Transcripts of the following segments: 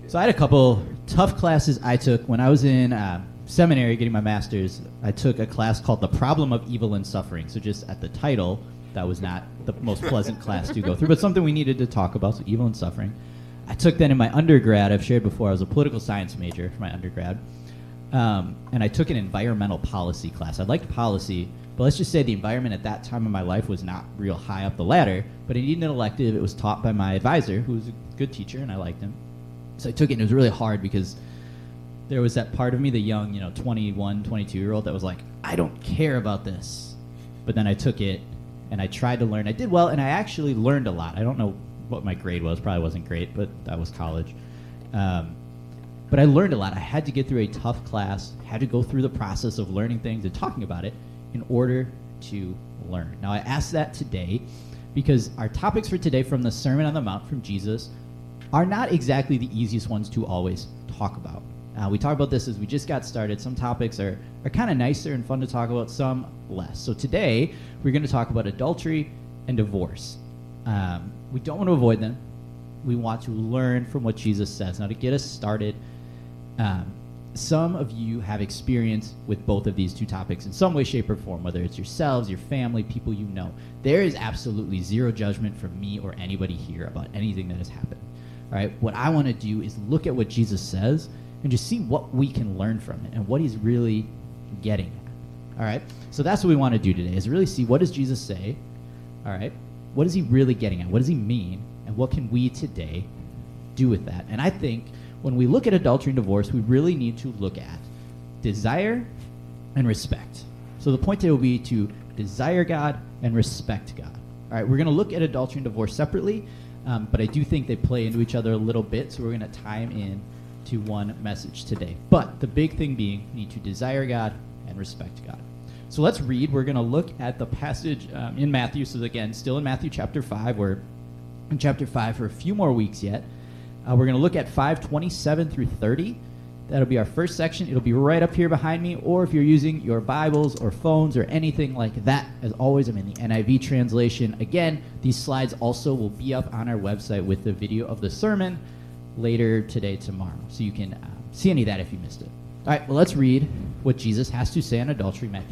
So I had a couple tough classes I took when I was in seminary getting my master's. I took a class called The Problem of Evil and Suffering. So just at the title, that was not the most pleasant class to go through, but something we needed to talk about, so evil and suffering. I took that in my undergrad. I've shared before I was a political science major for my undergrad. And I took an environmental policy class. I liked policy, but let's just say the environment at that time in my life was not real high up the ladder, but I needed an elective. It was taught by my advisor, who was a good teacher, and I liked him. So I took it, and it was really hard because there was that part of me, the young, 21, 22-year-old that was like, I don't care about this. But then I took it, and I tried to learn. I did well, and I actually learned a lot. I don't know what my grade was. Probably wasn't great, but that was college. But I learned a lot. I had to get through a tough class, had to go through the process of learning things and talking about it in order to learn. Now, I asked that today because our topics for today from the Sermon on the Mount from Jesus are not exactly the easiest ones to always talk about. We talk about this as we just got started. Some topics are kind of nicer and fun to talk about, some less. So today, we're going to talk about adultery and divorce. We don't want to avoid them. We want to learn from what Jesus says. Now, to get us started, some of you have experience with both of these two topics in some way, shape, or form, whether it's yourselves, your family, people you know. There is absolutely zero judgment from me or anybody here about anything that has happened. All right, what I want to do is look at what Jesus says and just see what we can learn from it and what he's really getting at. All right, so that's what we want to do today, is really see, what does Jesus say? All right, what is he really getting at? What does he mean? And what can we today do with that? And I think when we look at adultery and divorce, we really need to look at desire and respect. So the point today will be to desire God and respect God. All right, we're going to look at adultery and divorce separately, but I do think they play into each other a little bit, so we're going to tie them in to one message today. But the big thing being, we need to desire God and respect God. So let's read. We're going to look at the passage in Matthew. So again, still in Matthew chapter 5. We're in chapter 5 for a few more weeks yet. We're going to look at 5:27 through 30. That'll be our first section. It'll be right up here behind me, or if you're using your Bibles or phones or anything like that, as always, I'm in the NIV translation. Again, these slides also will be up on our website with the video of the sermon later today, tomorrow. So you can see any of that if you missed it. All right, well, let's read what Jesus has to say on adultery, Matthew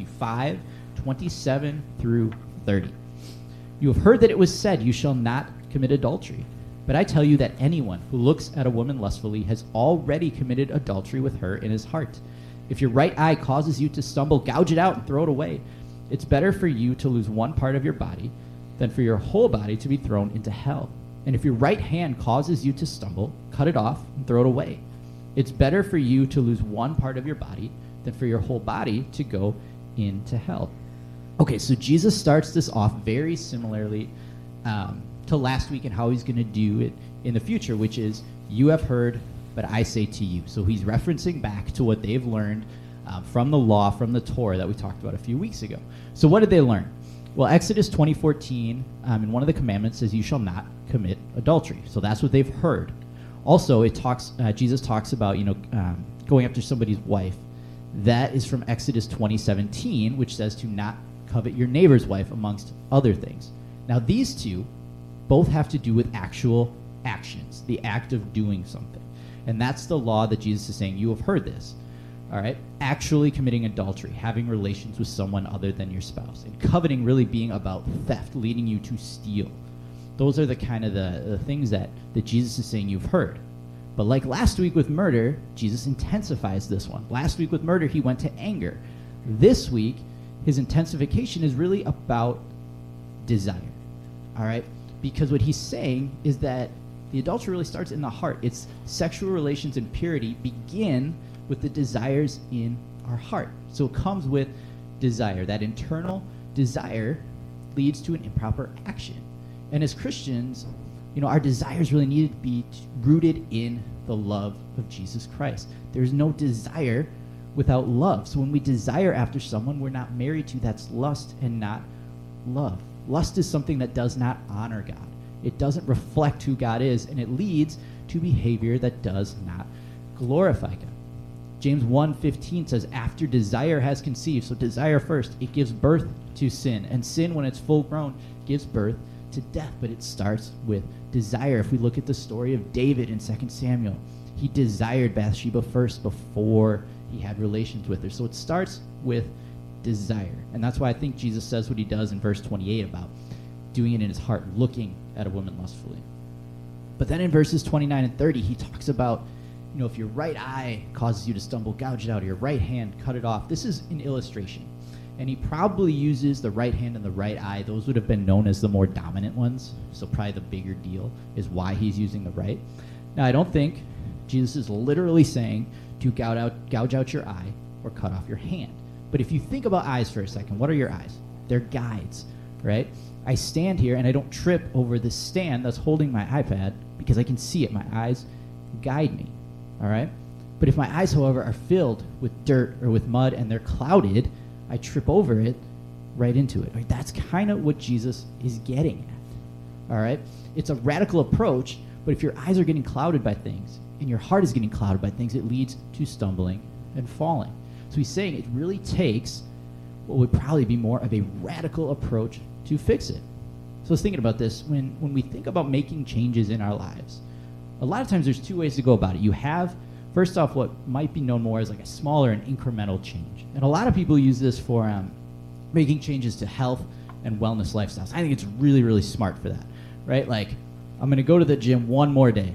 5:27 through 30. You have heard that it was said, you shall not commit adultery. But I tell you that anyone who looks at a woman lustfully has already committed adultery with her in his heart. If your right eye causes you to stumble, gouge it out and throw it away. It's better for you to lose one part of your body than for your whole body to be thrown into hell. And if your right hand causes you to stumble, cut it off and throw it away. It's better for you to lose one part of your body than for your whole body to go into hell. Okay, so Jesus starts this off very similarly to last week and how he's going to do it in the future, which is, you have heard, but I say to you. So he's referencing back to what they've learned from the law, from the Torah that we talked about a few weeks ago. So what did they learn? Well, Exodus 20:14, in one of the commandments says, you shall not commit adultery. So that's what they've heard. Also, Jesus talks about, going after somebody's wife. That is from Exodus 20:17, which says to not covet your neighbor's wife, amongst other things. Now, these two both have to do with actual actions, the act of doing something. And that's the law that Jesus is saying, you have heard this. All right? Actually committing adultery, having relations with someone other than your spouse. And coveting really being about theft, leading you to steal. Those are the kind of the things that Jesus is saying you've heard. But like last week with murder, Jesus intensifies this one. Last week with murder, he went to anger. This week, his intensification is really about desire. All right? Because what he's saying is that the adultery really starts in the heart. It's sexual relations and purity begin with the desires in our heart. So it comes with desire. That internal desire leads to an improper action. And as Christians, our desires really need to be rooted in the love of Jesus Christ. There's no desire without love. So when we desire after someone we're not married to, that's lust and not love. Lust is something that does not honor God. It doesn't reflect who God is, and it leads to behavior that does not glorify God. James 1:15 says, after desire has conceived, so desire first, it gives birth to sin. And sin, when it's full grown, gives birth to death, but it starts with desire. If we look at the story of David in 2 Samuel, he desired Bathsheba first before he had relations with her. So it starts with desire. And that's why I think Jesus says what he does in verse 28 about doing it in his heart, looking at a woman lustfully. But then in verses 29 and 30, he talks about, if your right eye causes you to stumble, gouge it out, or your right hand, cut it off. This is an illustration. And he probably uses the right hand and the right eye. Those would have been known as the more dominant ones. So probably the bigger deal is why he's using the right. Now, I don't think Jesus is literally saying to gouge out your eye or cut off your hand. But if you think about eyes for a second, what are your eyes? They're guides, right? I stand here and I don't trip over this stand that's holding my iPad because I can see it. My eyes guide me, all right? But if my eyes, however, are filled with dirt or with mud and they're clouded, I trip over it right into it. Right? That's kind of what Jesus is getting at, all right? It's a radical approach, but if your eyes are getting clouded by things and your heart is getting clouded by things, it leads to stumbling and falling. So he's saying it really takes what would probably be more of a radical approach to fix it. So I was thinking about this. When we think about making changes in our lives, a lot of times there's two ways to go about it. You have, first off, what might be known more as like a smaller and incremental change. And a lot of people use this for making changes to health and wellness lifestyles. I think it's really, really smart for that, right? Like, I'm going to go to the gym one more day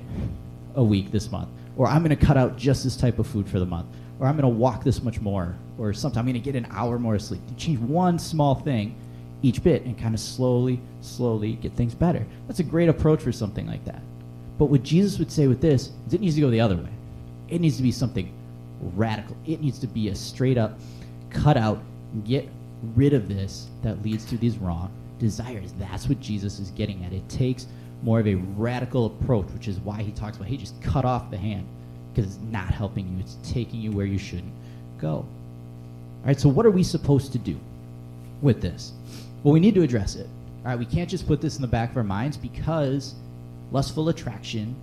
a week this month, or I'm going to cut out just this type of food for the month, or I'm going to walk this much more, or something. I'm going to get an hour more of sleep. You change one small thing each bit and kind of slowly get things better. That's a great approach for something like that. But what Jesus would say with this is it needs to go the other way. It needs to be something radical. It needs to be a straight up cut out, get rid of this that leads to these wrong desires. That's what Jesus is getting at. It takes more of a radical approach, which is why he talks about, hey, just cut off the hand, because it's not helping you. It's taking you where you shouldn't go. All right, so what are we supposed to do with this? Well, we need to address it. All right, we can't just put this in the back of our minds, because lustful attraction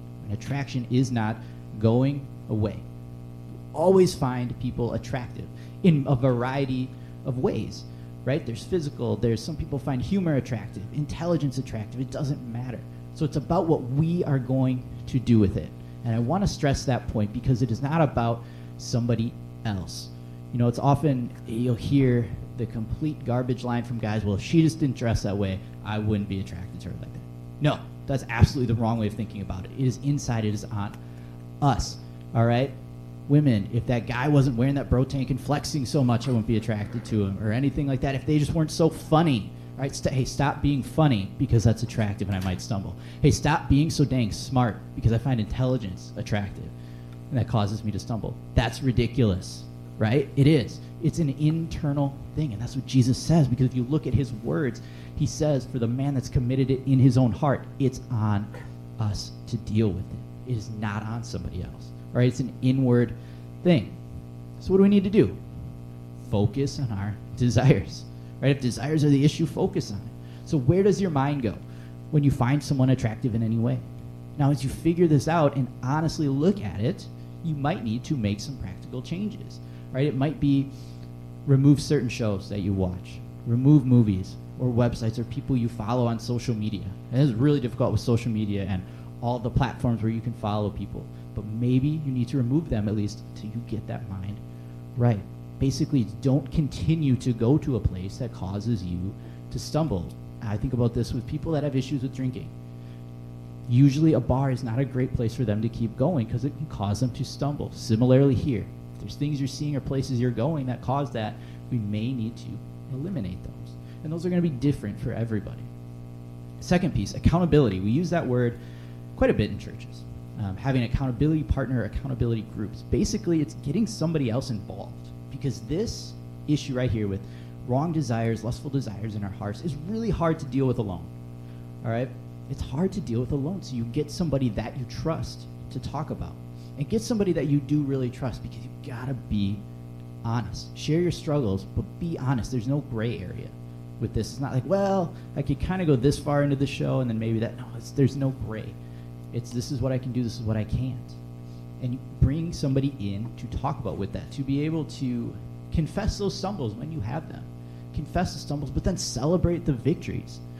is not going away. You always find people attractive in a variety of ways, right? There's physical, there's some people find humor attractive, intelligence attractive. It doesn't matter. So it's about what we are going to do with it. And I want to stress that point, because it is not about somebody else. It's often, you'll hear the complete garbage line from guys, well, if she just didn't dress that way, I wouldn't be attracted to her like that. No, that's absolutely the wrong way of thinking about it. It is inside, it is on us, all right? Women, if that guy wasn't wearing that bro tank and flexing so much, I wouldn't be attracted to him, or anything like that. If they just weren't so funny, right? Hey, stop being funny, because that's attractive and I might stumble. Hey, stop being so dang smart, because I find intelligence attractive and that causes me to stumble. That's ridiculous, right? It is. It's an internal thing, and that's what Jesus says, because if you look at his words, he says, for the man that's committed it in his own heart, it's on us to deal with it. It is not on somebody else, right? It's an inward thing. So what do we need to do? Focus on our desires, right? If desires are the issue, focus on it. So where does your mind go when you find someone attractive in any way? Now, as you figure this out and honestly look at it, you might need to make some practical changes, right? It might be remove certain shows that you watch, remove movies or websites or people you follow on social media. It is really difficult with social media and all the platforms where you can follow people, but maybe you need to remove them at least until you get that mind right. Basically, don't continue to go to a place that causes you to stumble. I think about this with people that have issues with drinking. Usually a bar is not a great place for them to keep going, because it can cause them to stumble. Similarly here, if there's things you're seeing or places you're going that cause that, we may need to eliminate those. And those are going to be different for everybody. Second piece, accountability. We use that word quite a bit in churches. Having an accountability partner, accountability groups. Basically, it's getting somebody else involved, because this issue right here with wrong desires, lustful desires in our hearts is really hard to deal with alone. All right? It's hard to deal with alone, so you get somebody that you trust to talk about. And get somebody that you do really trust, because you've got to be honest. Share your struggles, but be honest. There's no gray area with this. It's not like, well, I could kind of go this far into the show and then maybe that. No, there's no gray. It's this is what I can do, this is what I can't. And you bring somebody in to talk about with that, to be able to confess those stumbles when you have them. Confess the stumbles, but then celebrate the victories. All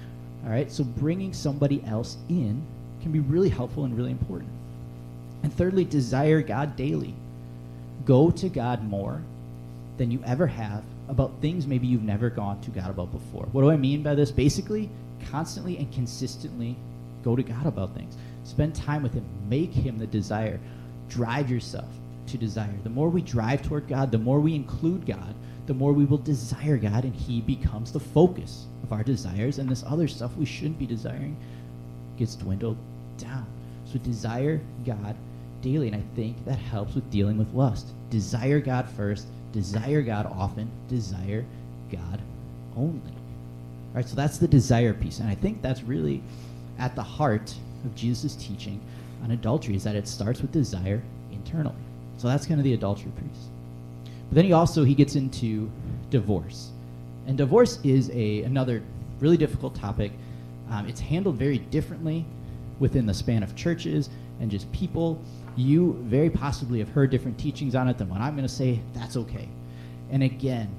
All right, so bringing somebody else in can be really helpful and really important. And thirdly, desire God daily. Go to God more than you ever have about things maybe you've never gone to God about before. What do I mean by this? Basically, constantly and consistently go to God about things. Spend time with him. Make him the desire. Drive yourself to desire. The more we drive toward God, the more we include God, the more we will desire God, and he becomes the focus of our desires, and this other stuff we shouldn't be desiring gets dwindled down. So desire God daily, and I think that helps with dealing with lust. Desire God first, desire God often, desire God only. All right, so that's the desire piece, and I think that's really at the heart of Jesus' teaching on adultery, is that it starts with desire internally. So that's kind of the adultery piece. But then he gets into divorce. And divorce is another really difficult topic. It's handled very differently within the span of churches and just people. You very possibly have heard different teachings on it than what I'm going to say. That's okay. And again,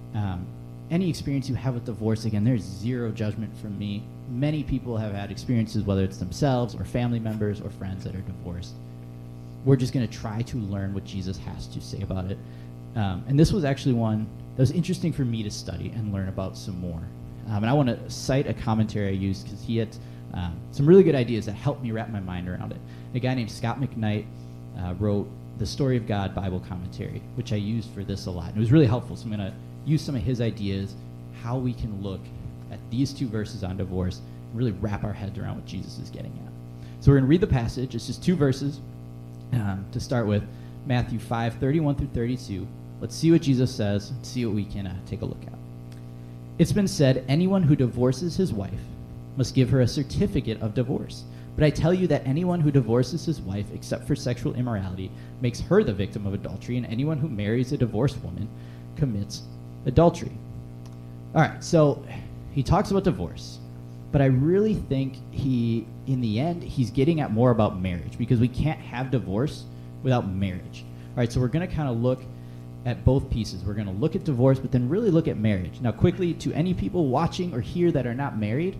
any experience you have with divorce, again, there's zero judgment from me. Many people have had experiences, whether it's themselves or family members or friends that are divorced. We're just going to try to learn what Jesus has to say about it. And this was actually one that was interesting for me to study and learn about some more. And I want to cite a commentary I used because he had some really good ideas that helped me wrap my mind around it. A guy named Scott McKnight wrote the Story of God Bible commentary, which I used for this a lot. And it was really helpful, so I'm going to use some of his ideas, how we can look at these two verses on divorce and really wrap our heads around what Jesus is getting at. So we're going to read the passage. It's just two verses to start with, Matthew 5:31 through 32. Let's see what Jesus says, see what we can take a look at. It's been said, anyone who divorces his wife must give her a certificate of divorce. But I tell you that anyone who divorces his wife except for sexual immorality makes her the victim of adultery, and anyone who marries a divorced woman commits adultery. All right, so he talks about divorce, but I really think in the end, he's getting at more about marriage, because we can't have divorce without marriage. All right, so we're going to kind of look at both pieces. We're going to look at divorce, but then really look at marriage. Now, quickly, to any people watching or here that are not married,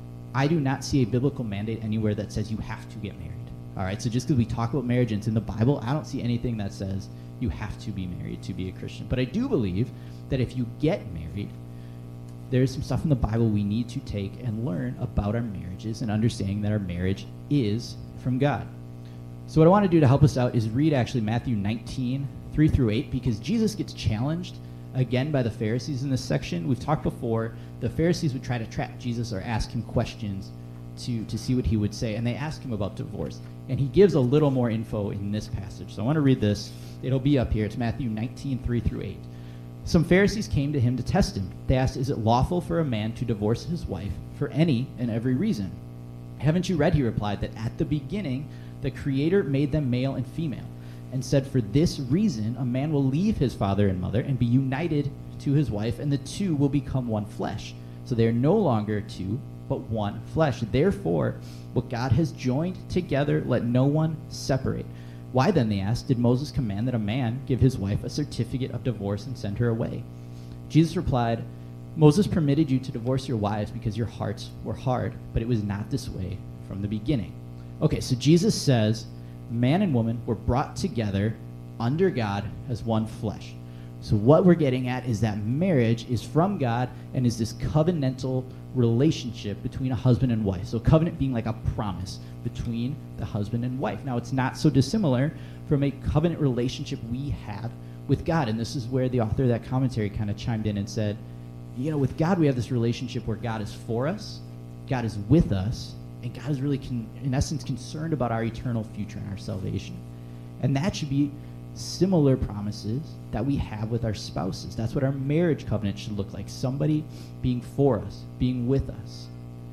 I do not see a biblical mandate anywhere that says you have to get married. All right, so just because we talk about marriage and it's in the Bible, I don't see anything that says you have to be married to be a Christian. But I do believe that if you get married, there's some stuff in the Bible we need to take and learn about our marriages and understanding that our marriage is from God. So what I want to do to help us out is read actually Matthew 19, 3 through 8, because Jesus gets challenged again by the Pharisees in this section. We've talked before, the Pharisees would try to trap Jesus or ask him questions to see what he would say, and they ask him about divorce. And he gives a little more info in this passage. So I want to read this. It'll be up here. It's Matthew 19, 3 through 8. Some Pharisees came to him to test him. They asked, is it lawful for a man to divorce his wife for any and every reason? Haven't you read, he replied, that at the beginning the Creator made them male and female, and said, for this reason a man will leave his father and mother and be united to his wife, and the two will become one flesh. So they are no longer two, but one flesh. Therefore, what God has joined together, let no one separate. Why then, they asked, did Moses command that a man give his wife a certificate of divorce and send her away? Jesus replied, Moses permitted you to divorce your wives because your hearts were hard, but it was not this way from the beginning. Okay, so Jesus says man and woman were brought together under God as one flesh. So what we're getting at is that marriage is from God and is this covenantal relationship between a husband and wife. So covenant being like a promise between the husband and wife. Now, it's not so dissimilar from a covenant relationship we have with God. And this is where the author of that commentary kind of chimed in and said, you know, with God we have this relationship where God is for us, God is with us, and God is really, in essence, concerned about our eternal future and our salvation. And that should be similar promises that we have with our spouses. That's what our marriage covenant should look like. Somebody being for us, being with us.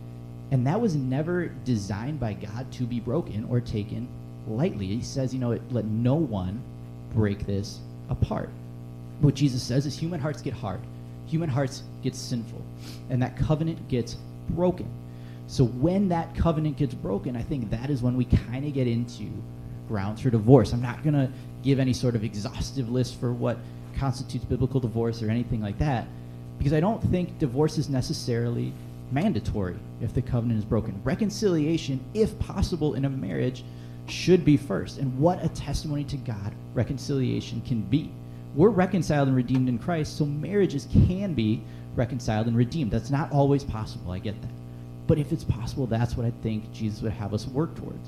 And that was never designed by God to be broken or taken lightly. He says, you know, let no one break this apart. What Jesus says is human hearts get hard. Human hearts get sinful. And that covenant gets broken. So when that covenant gets broken, I think that is when we kind of get into grounds for divorce. I'm not going to give any sort of exhaustive list for what constitutes biblical divorce or anything like that, because I don't think divorce is necessarily mandatory if the covenant is broken. Reconciliation, if possible in a marriage, should be first. And what a testimony to God reconciliation can be. We're reconciled and redeemed in Christ, so marriages can be reconciled and redeemed. That's not always possible, I get that. But if it's possible, that's what I think Jesus would have us work towards.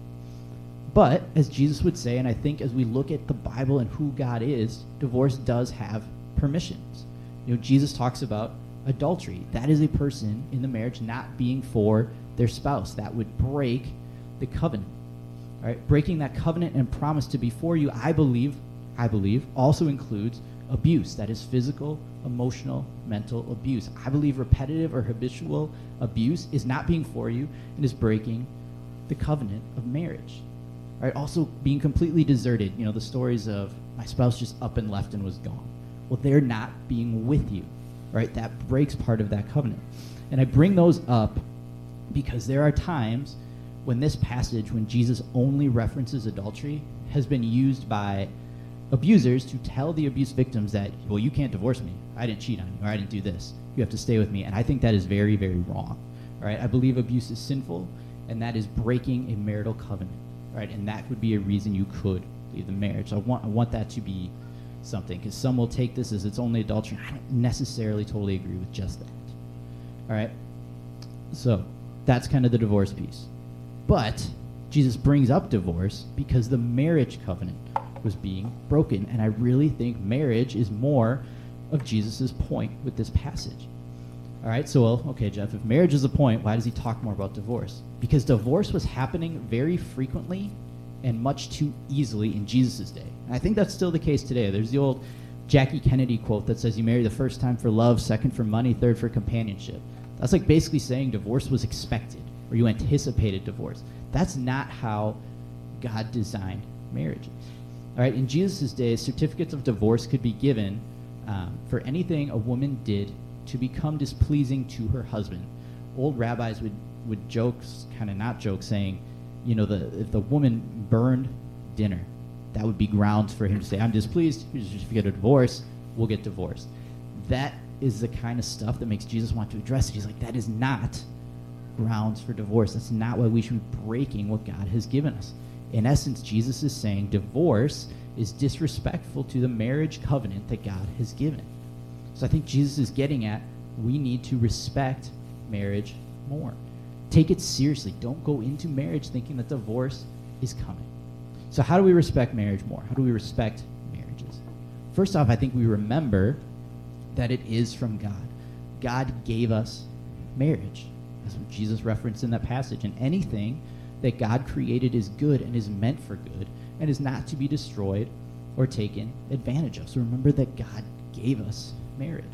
But, as Jesus would say, and I think as we look at the Bible and who God is, divorce does have permissions. Jesus talks about adultery. That is a person in the marriage not being for their spouse. That would break the covenant. All right? Breaking that covenant and promise to be for you, I believe, also includes abuse. That is physical, emotional, mental abuse. I believe repetitive or habitual abuse is not being for you and is breaking the covenant of marriage. All right? Also being completely deserted. The stories of my spouse just up and left and was gone. Well, they're not being with you. Right? That breaks part of that covenant. And I bring those up because there are times when this passage, when Jesus only references adultery, has been used by abusers to tell the abuse victims that, well, you can't divorce me. I didn't cheat on you, or I didn't do this. You have to stay with me. And I think that is very, very wrong. All right? I believe abuse is sinful, and that is breaking a marital covenant. Right? And that would be a reason you could leave the marriage. So I want that to be something, because some will take this as it's only adultery. I don't necessarily totally agree with just that. All right? So that's kind of the divorce piece. But Jesus brings up divorce because the marriage covenant was being broken. And I really think marriage is more of Jesus' point with this passage. All right? So, okay, Jeff, if marriage is the point, why does he talk more about divorce? Because divorce was happening very frequently and much too easily in Jesus' day. And I think that's still the case today. There's the old Jackie Kennedy quote that says, you marry the first time for love, second for money, third for companionship. That's like basically saying divorce was expected, or you anticipated divorce. That's not how God designed marriages. All right, in Jesus' day, certificates of divorce could be given for anything a woman did to become displeasing to her husband. Old rabbis would joke, kind of not joke, saying, if the woman burned dinner, that would be grounds for him to say, I'm displeased. If you get a divorce, we'll get divorced. That is the kind of stuff that makes Jesus want to address it. He's like, that is not grounds for divorce. That's not why we should be breaking what God has given us. In essence, Jesus is saying divorce is disrespectful to the marriage covenant that God has given. So I think Jesus is getting at, we need to respect marriage more. Take it seriously. Don't go into marriage thinking that divorce is coming. So how do we respect marriage more? How do we respect marriages? First off, I think we remember that it is from God. God gave us marriage. That's what Jesus referenced in that passage. And anything that God created is good and is meant for good and is not to be destroyed or taken advantage of. So remember that God gave us marriage.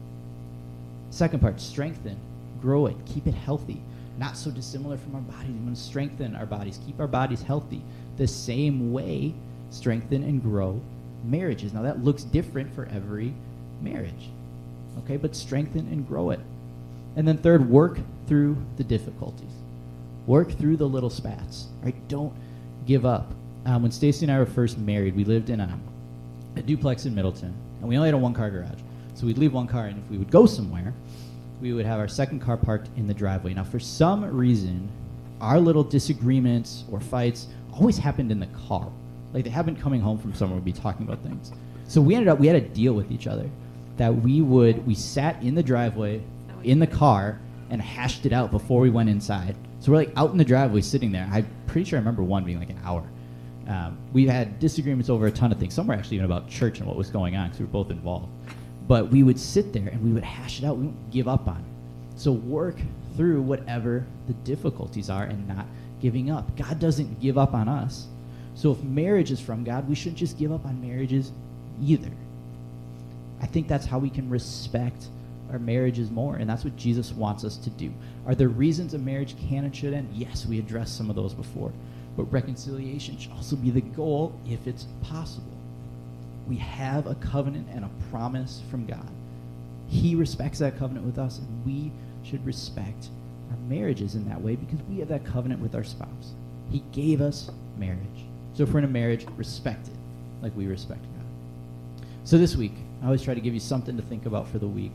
Second part, strengthen, grow it, keep it healthy. Not so dissimilar from our bodies. We want to strengthen our bodies, keep our bodies healthy. The same way, strengthen and grow marriages. Now that looks different for every marriage. Okay, but strengthen and grow it. And then third, work through the difficulties. Work through the little spats. Right? Don't give up. When Stacy and I were first married, we lived in a duplex in Middleton, and we only had a one-car garage. So we'd leave one car, and if we would go somewhere, we would have our second car parked in the driveway. Now, for some reason, our little disagreements or fights always happened in the car. Like, they happened coming home from somewhere, we'd be talking about things. So we had a deal with each other that we sat in the driveway, in the car, and hashed it out before we went inside. So we're like out in the driveway sitting there. I'm pretty sure I remember one being like an hour. We had disagreements over a ton of things. Some were actually even about church and what was going on because we were both involved. But we would sit there and we would hash it out. We wouldn't give up on it. So work through whatever the difficulties are and not giving up. God doesn't give up on us. So if marriage is from God, we shouldn't just give up on marriages either. I think that's how we can respect our marriages more, and that's what Jesus wants us to do. Are there reasons a marriage can and should end? Yes, we addressed some of those before. But reconciliation should also be the goal if it's possible. We have a covenant and a promise from God. He respects that covenant with us, and we should respect our marriages in that way because we have that covenant with our spouse. He gave us marriage. So if we're in a marriage, respect it like we respect God. So this week, I always try to give you something to think about for the week.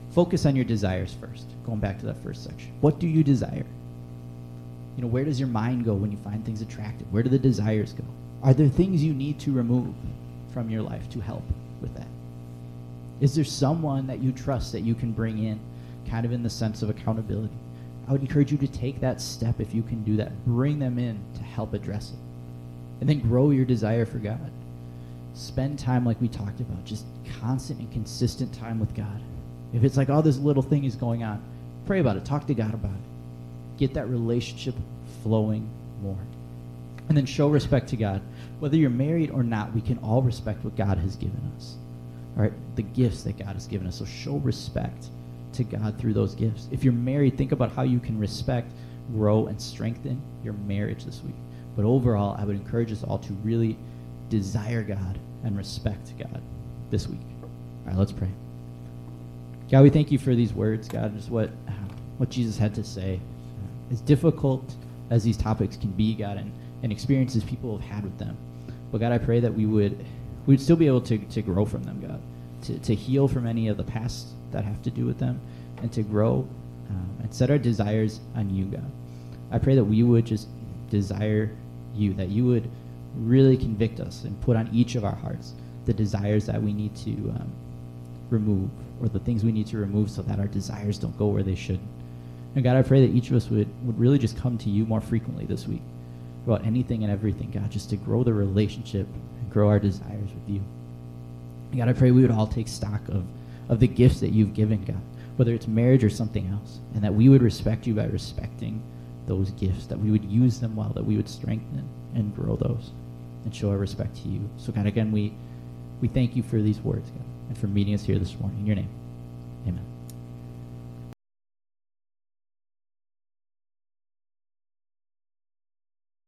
focus on your desires first. Going back to that first section. What do you desire? You know, where does your mind go when you find things attractive? Where do the desires go? Are there things you need to remove from your life to help with that? Is there someone that you trust that you can bring in, kind of in the sense of accountability? I would encourage you to take that step if you can do that. Bring them in to help address it. And then grow your desire for God. Spend time like we talked about, just constant and consistent time with God. If it's like, oh, this little thing is going on, pray about it. Talk to God about it. Get that relationship flowing more. And then show respect to God. Whether you're married or not, we can all respect what God has given us. All right, the gifts that God has given us. So show respect to God through those gifts. If you're married, think about how you can respect, grow, and strengthen your marriage this week. But overall, I would encourage us all to really desire God and respect God this week. All right, let's pray. God, we thank you for these words, God, just what Jesus had to say. As difficult as these topics can be, God, and experiences people have had with them. But God, I pray that we'd still be able to grow from them, God, to heal from any of the past that have to do with them, and to grow and set our desires on you, God. I pray that we would just desire you, that you would really convict us and put on each of our hearts the desires that we need to remove, or the things we need to remove so that our desires don't go where they should. And God, I pray that each of us would really just come to you more frequently this week about anything and everything, God, just to grow the relationship and grow our desires with you. And God, I pray we would all take stock of the gifts that you've given, God, whether it's marriage or something else, and that we would respect you by respecting those gifts, that we would use them well, that we would strengthen and grow those and show our respect to you. So God, again, we thank you for these words, God, and for meeting us here this morning. In your name, amen.